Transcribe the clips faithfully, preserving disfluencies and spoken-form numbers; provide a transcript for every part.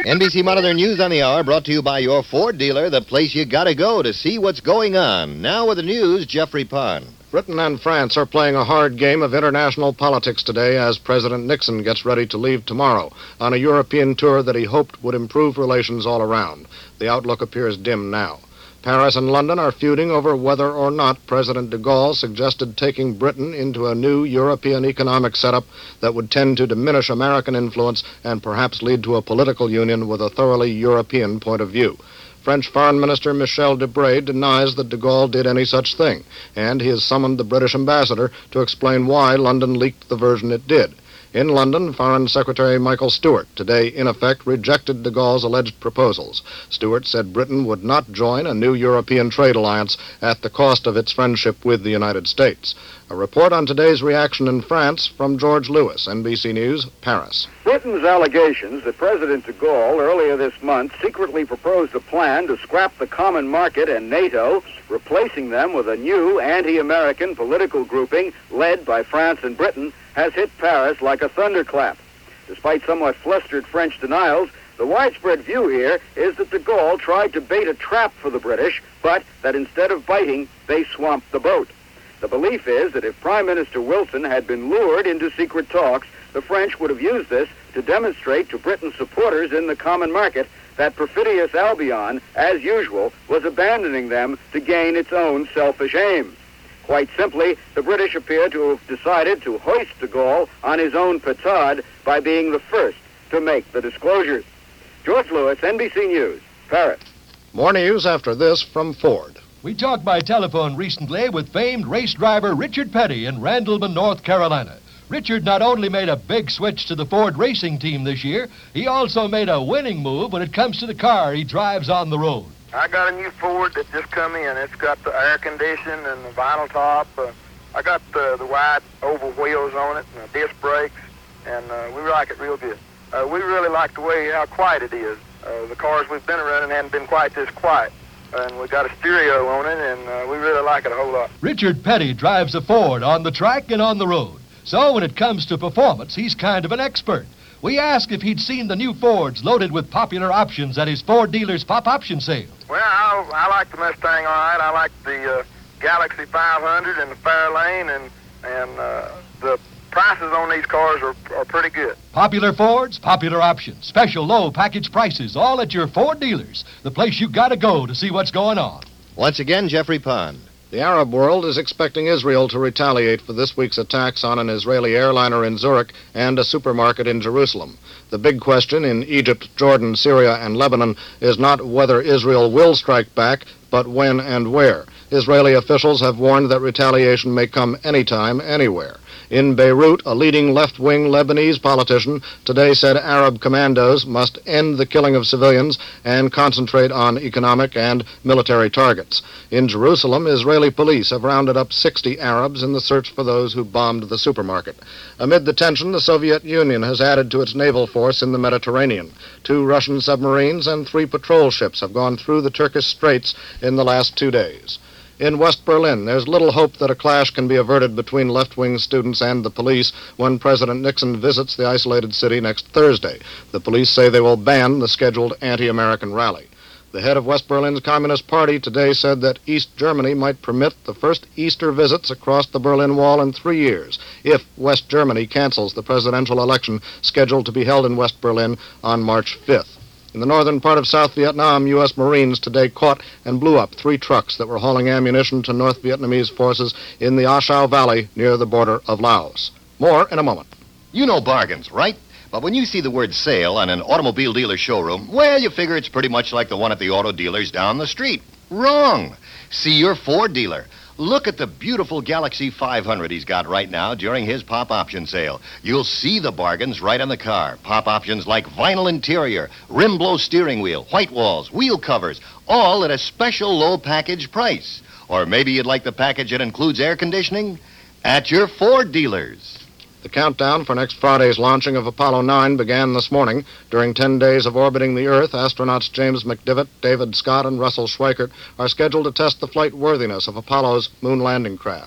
N B C Monitor News on the Hour brought to you by your Ford dealer, the place you gotta go to see what's going on. Now with the news, Jeffrey Pond. Britain and France are playing a hard game of international politics today as President Nixon gets ready to leave tomorrow on a European tour that he hoped would improve relations all around. The outlook appears dim now. Paris and London are feuding over whether or not President de Gaulle suggested taking Britain into a new European economic setup that would tend to diminish American influence and perhaps lead to a political union with a thoroughly European point of view. French Foreign Minister Michel Debré denies that de Gaulle did any such thing, and he has summoned the British ambassador to explain why London leaked the version it did. In London, Foreign Secretary Michael Stewart today, in effect, rejected de Gaulle's alleged proposals. Stewart said Britain would not join a new European trade alliance at the cost of its friendship with the United States. A report on today's reaction in France from George Lewis, N B C News, Paris. Britain's allegations that President de Gaulle earlier this month secretly proposed a plan to scrap the common market and NATO, replacing them with a new anti-American political grouping led by France and Britain, has hit Paris like a thunderclap. Despite somewhat flustered French denials, the widespread view here is that de Gaulle tried to bait a trap for the British, but that instead of biting, they swamped the boat. The belief is that if Prime Minister Wilson had been lured into secret talks, the French would have used this to demonstrate to Britain's supporters in the common market that perfidious Albion, as usual, was abandoning them to gain its own selfish aims. Quite simply, the British appear to have decided to hoist de Gaulle on his own petard by being the first to make the disclosures. George Lewis, N B C News, Paris. More news after this from Ford. We talked by telephone recently with famed race driver Richard Petty in Randleman, North Carolina. Richard not only made a big switch to the Ford racing team this year, he also made a winning move when it comes to the car he drives on the road. I got a new Ford that just come in. It's got the air conditioning and the vinyl top. Uh, I got the, the wide oval wheels on it and the disc brakes, and uh, we like it real good. Uh, we really like the way how quiet it is. Uh, the cars we've been running haven't been quite this quiet. And we got a stereo on it, and uh, we really like it a whole lot. Richard Petty drives a Ford on the track and on the road. So when it comes to performance, he's kind of an expert. We asked if he'd seen the new Fords loaded with popular options at his Ford dealer's pop option sale. Well, I, I like the Mustang all right. I like the uh, Galaxy five hundred and the Fairlane, and, and uh, the prices on these cars are, are pretty good. Popular Fords, popular options, special low package prices, all at your Ford dealers, the place you gotta go to see what's going on. Once again, Jeffrey Pond. The Arab world is expecting Israel to retaliate for this week's attacks on an Israeli airliner in Zurich and a supermarket in Jerusalem. The big question in Egypt, Jordan, Syria, and Lebanon is not whether Israel will strike back, but when and where. Israeli officials have warned that retaliation may come anytime, anywhere. In Beirut, a leading left-wing Lebanese politician today said Arab commandos must end the killing of civilians and concentrate on economic and military targets. In Jerusalem, Israeli police have rounded up sixty Arabs in the search for those who bombed the supermarket. Amid the tension, the Soviet Union has added to its naval force in the Mediterranean. Two Russian submarines and three patrol ships have gone through the Turkish Straits in the last two days. In West Berlin, there's little hope that a clash can be averted between left-wing students and the police when President Nixon visits the isolated city next Thursday. The police say they will ban the scheduled anti-American rally. The head of West Berlin's Communist Party today said that East Germany might permit the first Easter visits across the Berlin Wall in three years if West Germany cancels the presidential election scheduled to be held in West Berlin on March fifth. In the northern part of South Vietnam, U S Marines today caught and blew up three trucks that were hauling ammunition to North Vietnamese forces in the A Shau Valley near the border of Laos. More in a moment. You know bargains, right? But when you see the word sale on an automobile dealer showroom, well, you figure it's pretty much like the one at the auto dealers down the street. Wrong. See your Ford dealer. Look at the beautiful Galaxy five hundred he's got right now during his pop option sale. You'll see the bargains right on the car. Pop options like vinyl interior, rim blow steering wheel, white walls, wheel covers, all at a special low package price. Or maybe you'd like the package that includes air conditioning? At your Ford dealers. The countdown for next Friday's launching of Apollo nine began this morning. During ten days of orbiting the Earth, astronauts James McDivitt, David Scott, and Russell Schweickart are scheduled to test the flight worthiness of Apollo's moon landing craft.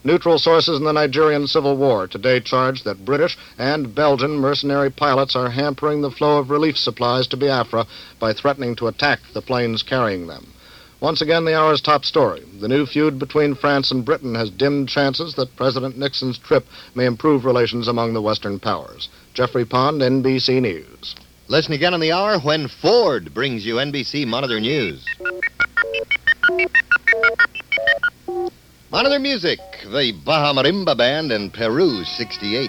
Neutral sources in the Nigerian Civil War today charge that British and Belgian mercenary pilots are hampering the flow of relief supplies to Biafra by threatening to attack the planes carrying them. Once again, the hour's top story. The new feud between France and Britain has dimmed chances that President Nixon's trip may improve relations among the Western powers. Jeffrey Pond, N B C News. Listen again on the hour when Ford brings you N B C Monitor News. Monitor Music, the Baja Marimba Band and Peru sixty-eight.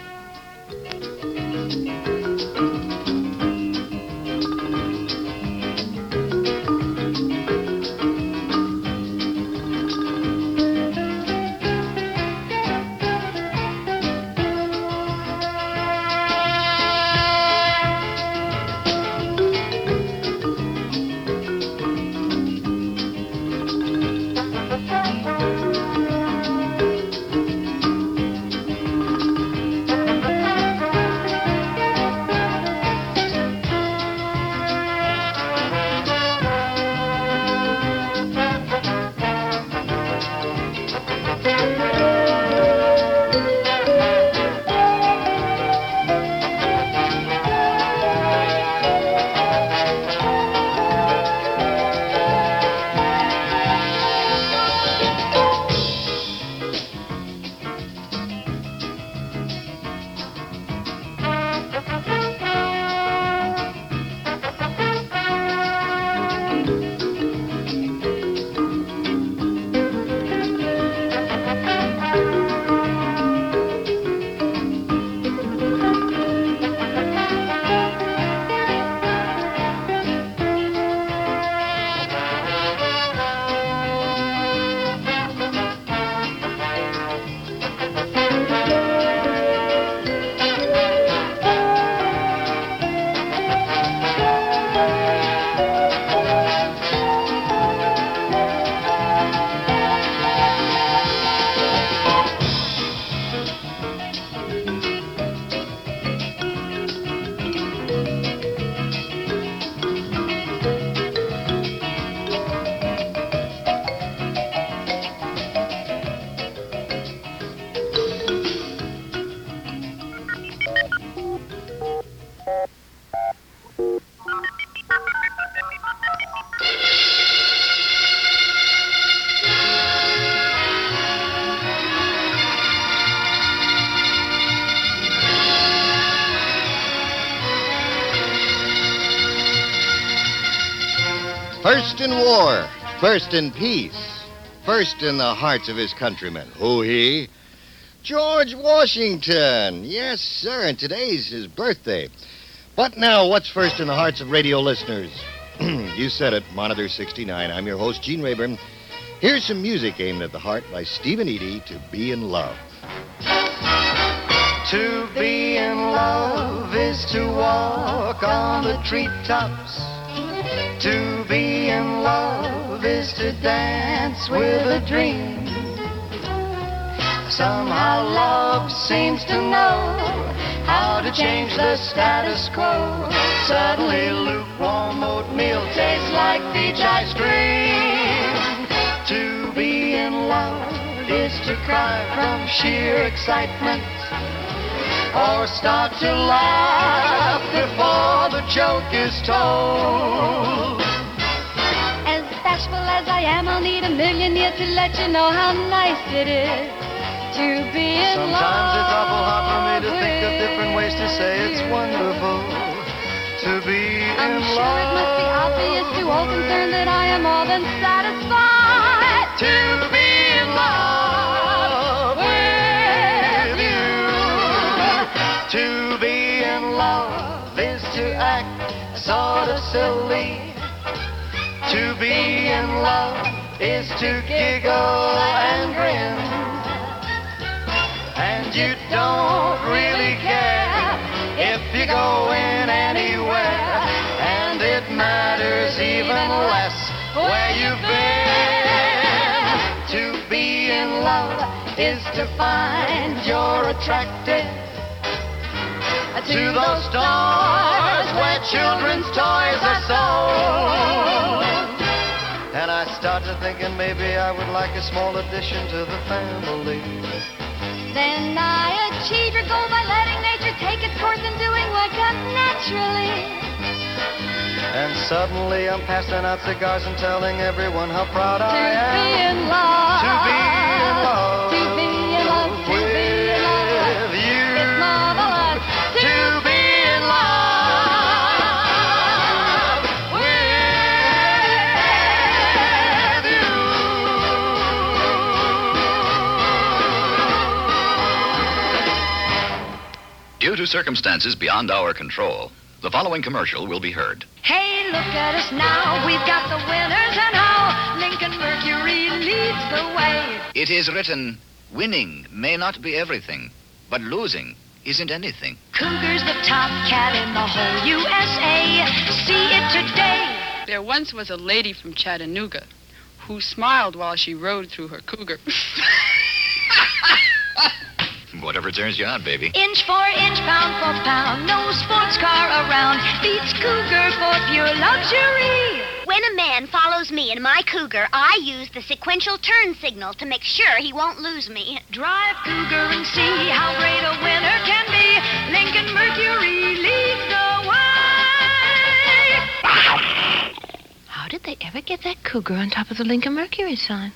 First in war, first in peace, first in the hearts of his countrymen. Who he? George Washington. Yes, sir, and today's his birthday. But now, what's first in the hearts of radio listeners? You said it, Monitor sixty-nine. I'm your host, Gene Rayburn. Here's some music aimed at the heart by Stephen Eady, To Be in Love. To be in love is to walk on the treetops. To be in love is to dance with a dream. Somehow love seems to know how to change the status quo. Suddenly lukewarm oatmeal tastes like peach ice cream. To be in love is to cry from sheer excitement, or start to laugh before the joke is told. As bashful as I am, I'll need a million years to let you know how nice it is to be in Sometimes love. Sometimes it's awful hard for me to think of different ways to say it's wonderful to be I'm in sure love. it must be obvious to all concerned that I am more than satisfied to be in love with you. To be in love is to act sort of silly. To be in love is to giggle and grin. And you don't really care if you're going anywhere. And it matters even less where you've been. To be in love is to find you're attracted to those stores where children's toys are sold. And I started thinking maybe I would like a small addition to the family. Then I achieve your goal by letting nature take its course and doing what comes naturally. And suddenly I'm passing out cigars and telling everyone how proud To I am. be in love. To be in love. To be in love. To be in love. With you. It's marvelous. To, To be in love with you. Due to circumstances beyond our control, the following commercial will be heard. Hey, look at us now. We've got the winners and how Lincoln Mercury leads the way. It is written, winning may not be everything, but losing isn't anything. Cougar's the top cat in the whole U S A. See it today. There once was a lady from Chattanooga who smiled while she rode through her cougar. Whatever turns you on, baby. Inch for inch, pound for pound, no sports car around beats Cougar for pure luxury. When a man follows me in my Cougar, I use the sequential turn signal to make sure he won't lose me. Drive Cougar and see how great a winner can be. Lincoln Mercury leads the way. How did they ever get that Cougar on top of the Lincoln Mercury sign?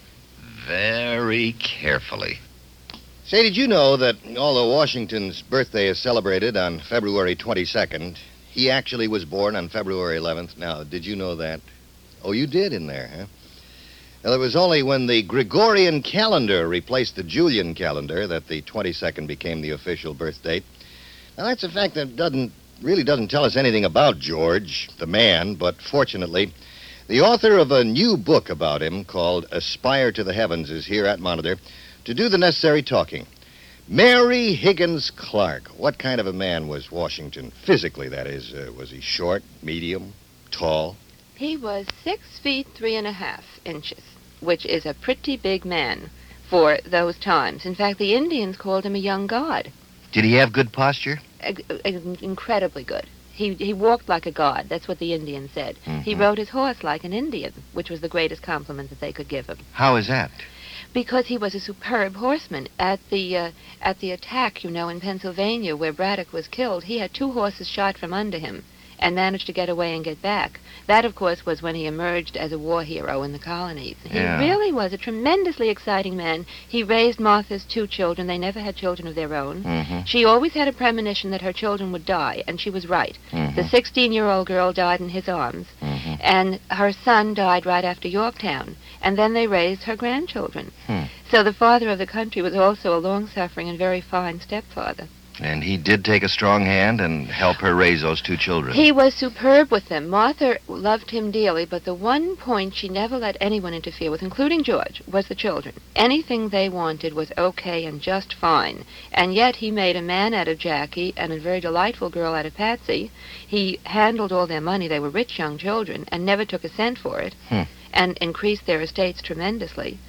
Very carefully. Say, did you know that although Washington's birthday is celebrated on February twenty-second, he actually was born on February eleventh? Now, did you know that? Oh, you did in there, huh? Well, it was only when the Gregorian calendar replaced the Julian calendar that the twenty-second became the official birth date. Now, that's a fact that doesn't really doesn't tell us anything about George, the man, but fortunately, the author of a new book about him called Aspire to the Heavens is here at Monitor to do the necessary talking. Mary Higgins Clark. What kind of a man was Washington? Physically, that is. Uh, was he short, medium, tall? He was six feet three and a half inches, which is a pretty big man for those times. In fact, the Indians called him a young god. Did he have good posture? Uh, incredibly good. He he walked like a god. That's what the Indians said. Mm-hmm. He rode his horse like an Indian, which was the greatest compliment that they could give him. How is that? Because he was a superb horseman. At the uh, at the attack, you know, in Pennsylvania, where Braddock was killed, he had two horses shot from under him and managed to get away and get back. That, of course, was when he emerged as a war hero in the colonies. He Yeah. really was a tremendously exciting man. He raised Martha's two children. They never had children of their own. Mm-hmm. She always had a premonition that her children would die, and she was right. Mhm. The sixteen-year-old girl died in his arms, Mm-hmm. and her son died right after Yorktown, and then they raised her grandchildren. Hmm. So the father of the country was also a long-suffering and very fine stepfather. And he did take a strong hand and help her raise those two children. He was superb with them. Martha loved him dearly, but the one point she never let anyone interfere with, including George, was the children. Anything they wanted was okay and just fine. And yet he made a man out of Jackie and a very delightful girl out of Patsy. He handled all their money. They were rich young children and never took a cent for it, Hmm. and increased their estates tremendously.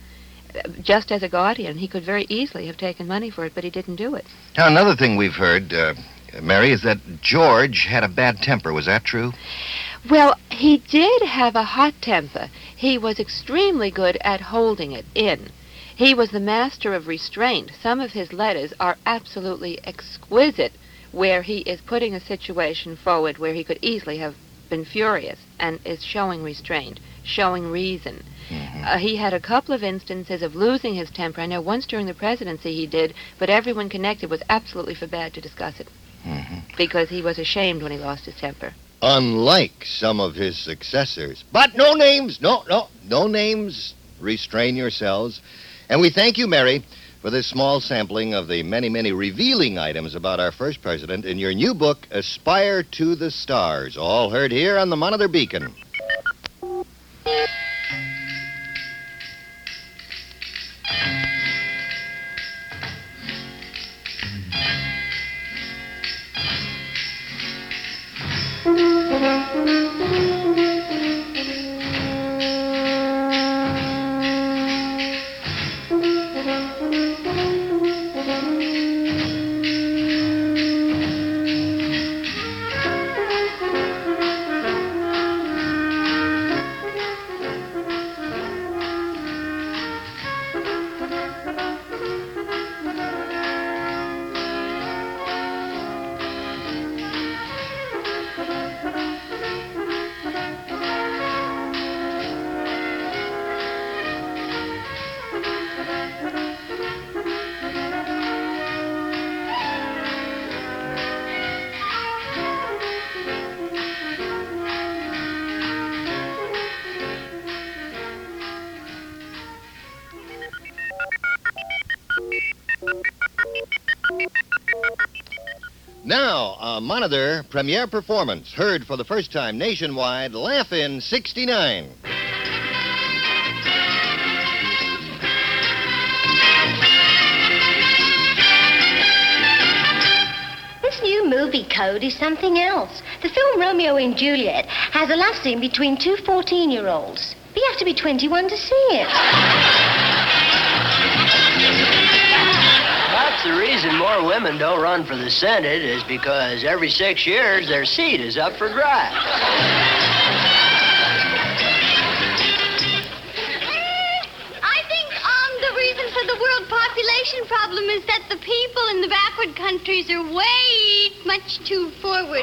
Just as a guardian, he could very easily have taken money for it, but he didn't do it. Now, another thing we've heard, uh, Mary, is that George had a bad temper. Was that true? Well, he did have a hot temper. He was extremely good at holding it in. He was the master of restraint. Some of his letters are absolutely exquisite, where he is putting a situation forward where he could easily have been furious and is showing restraint, showing reason. Mm-hmm. Uh, he had a couple of instances of losing his temper. I know once during the presidency he did, but everyone connected was absolutely forbade to discuss it Mm-hmm. because he was ashamed when he lost his temper. Unlike some of his successors. But no names. No, no, no names. Restrain yourselves. And we thank you, Mary, for this small sampling of the many, many revealing items about our first president in your new book, Aspire to the Stars, all heard here on the Monitor Beacon. a Monitor premiere performance, heard for the first time nationwide, Laugh-In sixty-nine. This new movie code is something else. The film Romeo and Juliet has a love scene between two fourteen-year-olds. But you have to be twenty-one to see it. Perhaps the reason more women don't run for the Senate is because every six years their seat is up for grabs. I think um, the reason for the world population problem is that the people in the backward countries are way much too forward.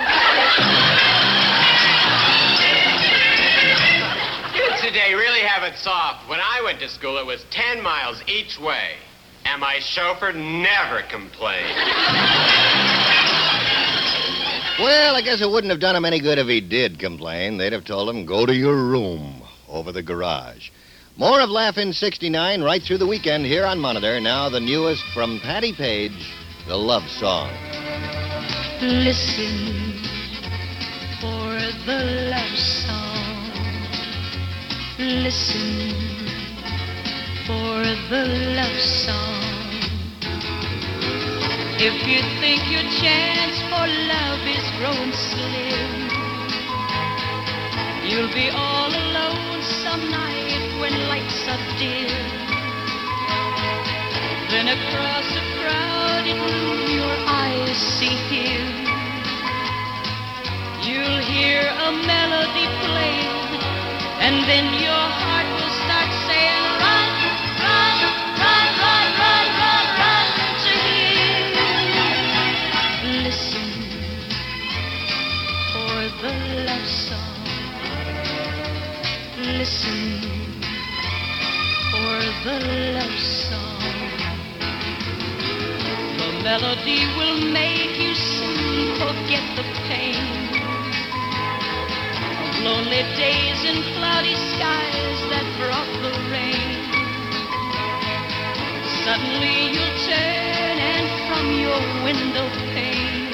Kids today really have it soft. When I went to school, it was ten miles each way. And my chauffeur never complained. Well, I guess it wouldn't have done him any good if he did complain. They'd have told him, go to your room over the garage. More of Laugh-In sixty-nine right through the weekend here on Monitor. Now the newest from Patti Page, The Love Song. Listen for the love song. Listen for the love song. If you think your chance for love is growing slim, you'll be all alone some night when lights are dim. Then across a crowded room your eyes see him. You'll hear a melody playing, and then your heart will start saying, run, run, run, run, run, run, run to him. Listen for the love song. Listen for the love song. The melody will make you soon forget the pain of lonely days and cloudy skies that brought the rain. Suddenly you'll turn and from your window pane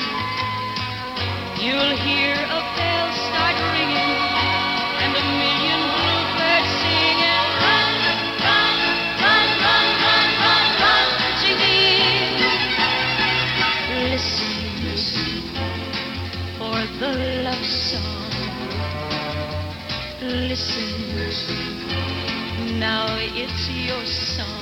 you'll hear a bell start ringing and a million bluebirds singing. Run, run, run, run, run, run, run to him. Listen, for the love song. Listen, now it's your song.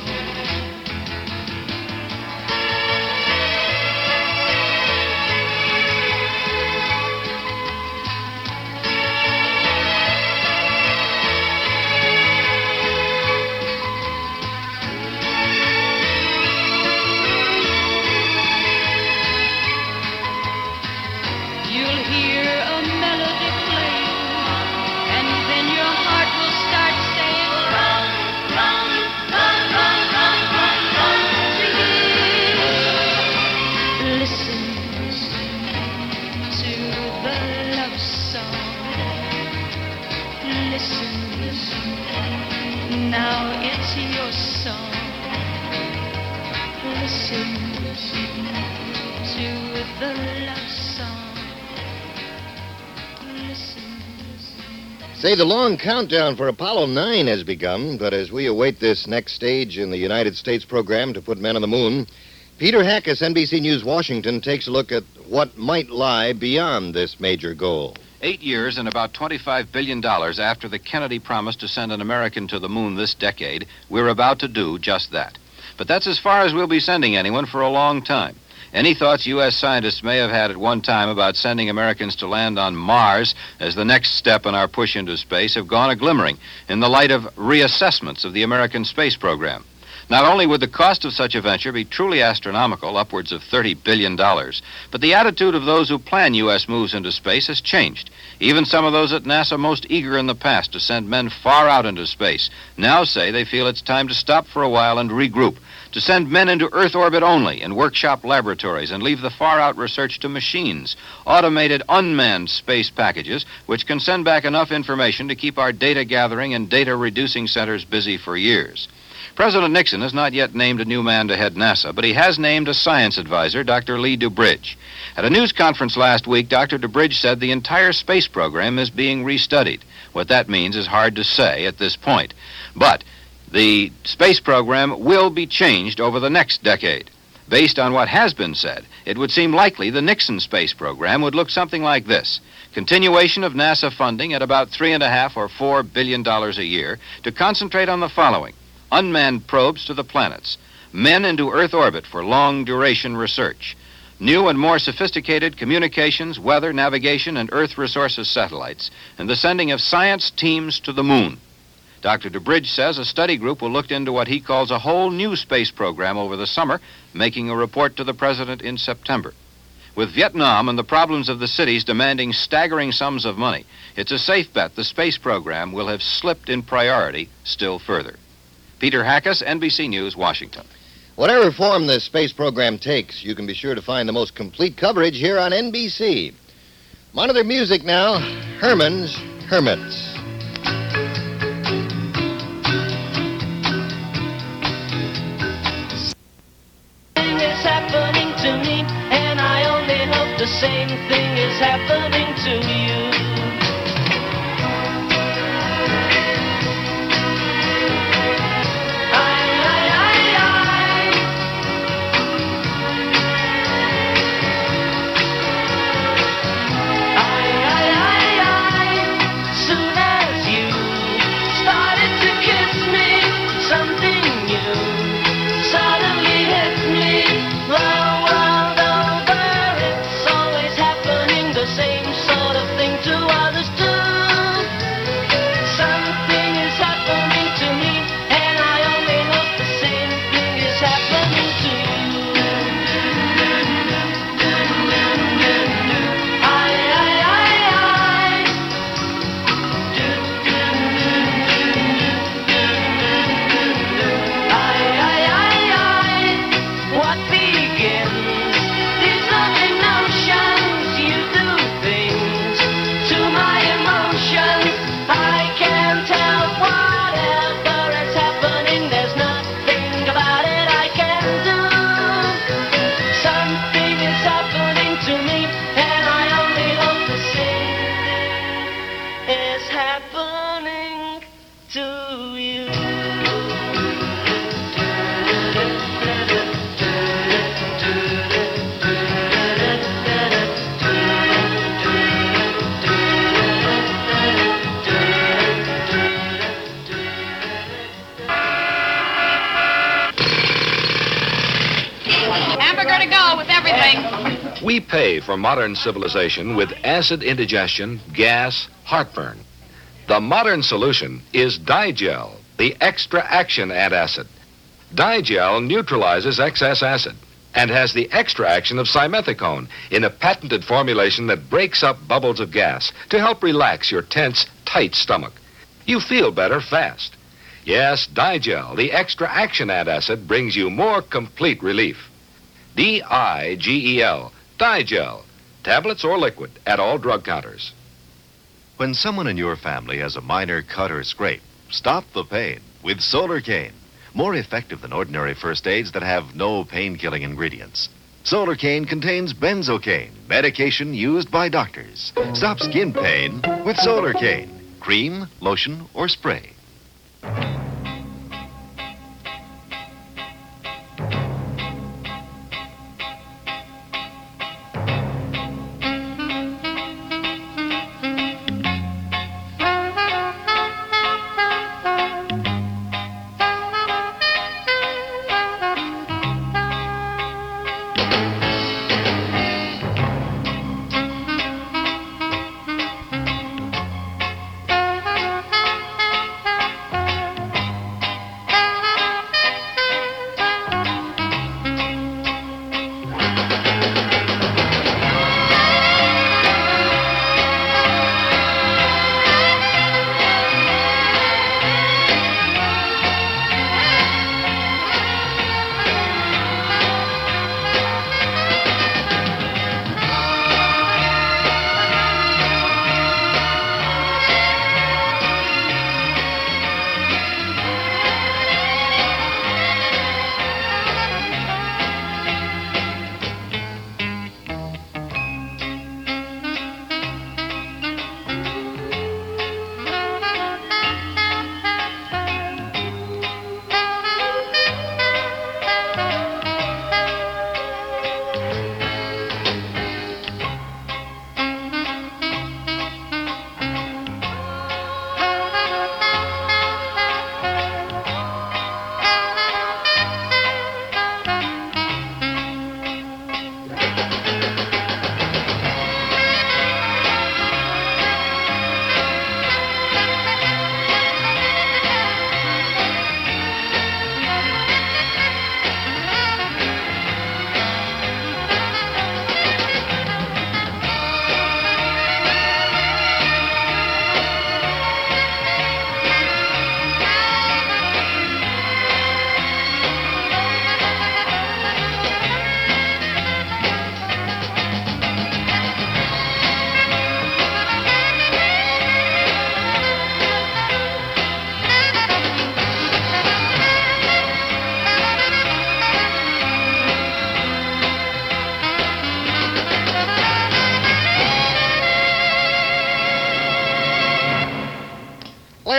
You'll hear a melody playing, and then your heart will start saying, run, run, run, run, run, run, run to him. Listen to the love song. Listen, now it's your song. Listen to the love song. Say, the long countdown for Apollo nine has begun, but as we await this next stage in the United States program to put men on the moon, Peter Hackus, N B C News, Washington, takes a look at what might lie beyond this major goal. Eight years and about twenty-five billion dollars after the Kennedy promised to send an American to the moon this decade, we're about to do just that. But that's as far as we'll be sending anyone for a long time. Any thoughts U S scientists may have had at one time about sending Americans to land on Mars as the next step in our push into space have gone a glimmering in the light of reassessments of the American space program. Not only would the cost of such a venture be truly astronomical, upwards of thirty billion dollars, but the attitude of those who plan U S moves into space has changed. Even some of those at NASA most eager in the past to send men far out into space now say they feel it's time to stop for a while and regroup, to send men into Earth orbit only in workshop laboratories and leave the far-out research to machines, automated unmanned space packages which can send back enough information to keep our data-gathering and data-reducing centers busy for years. President Nixon has not yet named a new man to head NASA, but he has named a science advisor, Doctor Lee DuBridge. At a news conference last week, Doctor DuBridge said the entire space program is being restudied. What that means is hard to say at this point. But the space program will be changed over the next decade. Based on what has been said, it would seem likely the Nixon space program would look something like this. Continuation of NASA funding at about three and a half or four billion dollars a year to concentrate on the following: unmanned probes to the planets, men into Earth orbit for long-duration research, new and more sophisticated communications, weather, navigation, and Earth resources satellites, and the sending of science teams to the moon. Doctor DuBridge says a study group will look into what he calls a whole new space program over the summer, making a report to the president in September. With Vietnam and the problems of the cities demanding staggering sums of money, it's a safe bet the space program will have slipped in priority still further. Peter Hackus, N B C News, Washington. Whatever form the space program takes, you can be sure to find the most complete coverage here on N B C. Monitor music now. Herman's Hermits. Is happening to me, and I only hope the same thing is happening to you. I, I, I, I. I, I, I, I. Soon as you started to kiss me, something new suddenly hit me. The world over, it's always happening, the same sort of thing to others too. Something is happening to me, and I only hope the same thing is happening to you. I, I, I, I. I, I, I, I. What begins? These lovely notions, you do things to my emotions. I can't help whatever is happening. There's nothing about it I can do. Something is happening to me, and I only hope the same thing is happening to you. Hamburger to go with everything. We pay for modern civilization with acid indigestion, gas, heartburn. The modern solution is Digel, the extra action antacid. Digel neutralizes excess acid and has the extra action of simethicone in a patented formulation that breaks up bubbles of gas to help relax your tense, tight stomach. You feel better fast. Yes, Digel, the extra action antacid, brings you more complete relief. D I G E L, Digel, tablets or liquid at all drug counters. When someone in your family has a minor cut or scrape, stop the pain with Solarcane. More effective than ordinary first aids that have no pain-killing ingredients. Solarcane contains benzocaine, medication used by doctors. Stop skin pain with Solarcane. Cream, lotion, or spray.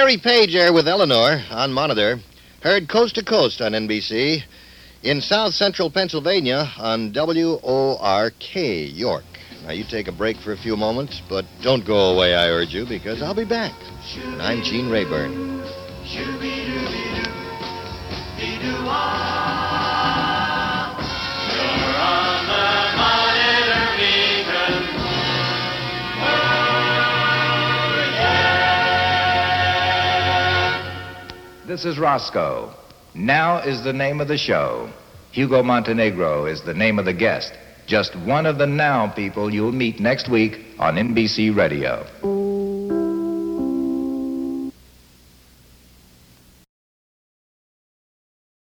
Larry Page there with Eleanor on Monitor. Heard coast to coast on N B C. In south central Pennsylvania on W O R K, York. Now, you take a break for a few moments, but don't go away, I urge you, because I'll be back. And I'm Gene Rayburn. This is Roscoe. Now is the name of the show. Hugo Montenegro is the name of the guest. Just one of the now people you'll meet next week on N B C Radio.